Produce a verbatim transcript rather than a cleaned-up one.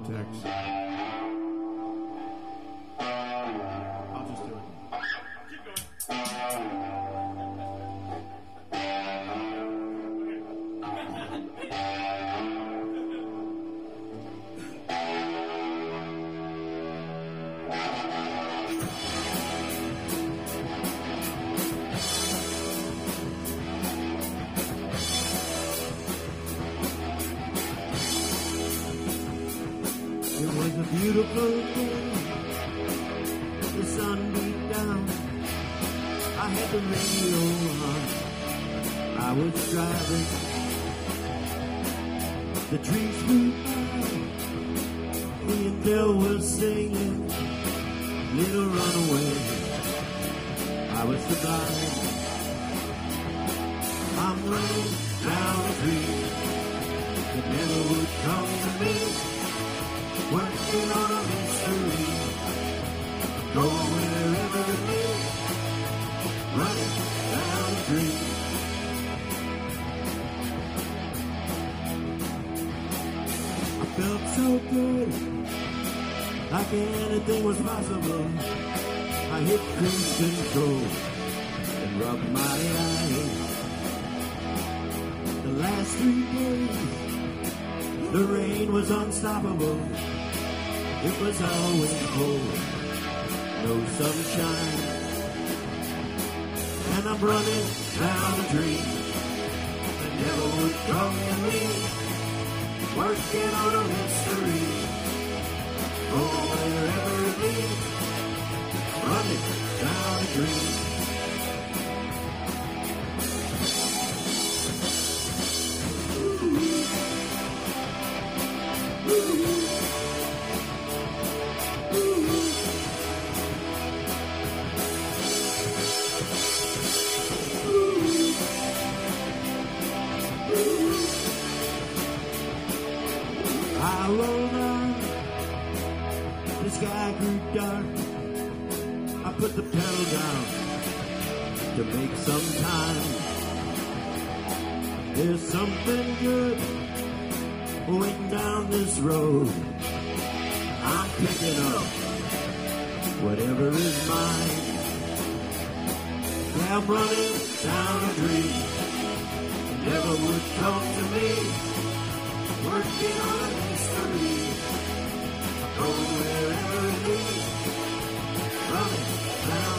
Vortex. I'll just do it. Keep going. It was a beautiful day. The sun beat down. I had the radio on. I was driving. The trees flew by. The Adele was singing. Little Runaway. I was sublime. I'm running down a dream that never would come to me. Working on a mystery, go wherever it is, running down a dream. I felt so good, like anything was possible. I hit cruise control and rubbed my eyes. The last three days, the rain was unstoppable. It was always cold, no sunshine. And I'm running down a dream that never would come to me. Working on a mystery, go wherever it leads. Running down a dream. I rolled on, the sky grew dark. I put the pedal down to make some time. There's something good waiting down this road. I'm picking up whatever is mine. Yeah, I'm running down a dream that never would come to me. Working on a mystery, go wherever it leads, running down